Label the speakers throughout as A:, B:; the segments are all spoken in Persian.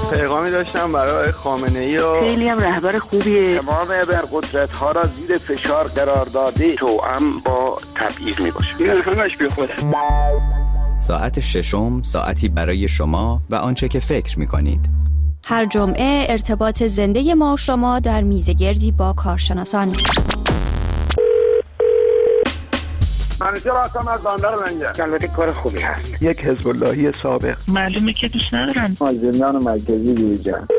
A: پیغامی داشتم برای خامنه‌ای و
B: خیلی هم رهبر خوبیه.
C: تمام ابرقدرت‌ها را زیر فشار قرار داده، توأم با تبعیض میباشه.
A: این همش بیخوده.
D: ساعت ششم، ساعتی برای شما و آنچه که فکر می‌کنید.
E: هر جمعه ارتباط زنده ما و شما در میزگردی با کارشناسان.
C: منیجر هستم از بندر منجر. البته کار خوبی هست.
A: یک حزب اللهی سابق.
B: معلومه که دوست ندارن.
C: از زندان مرکزی بیرون.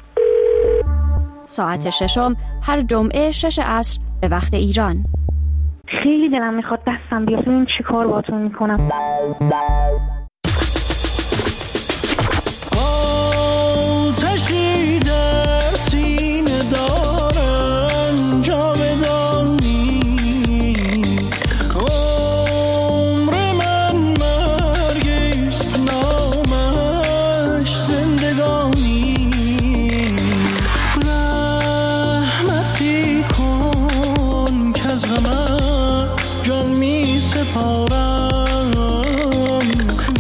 E: ساعت ششم هر جمعه 6 عصر به وقت ایران.
B: خیلی دلم میخواد دستم بیاد. این چی کار باهاتون میکنم؟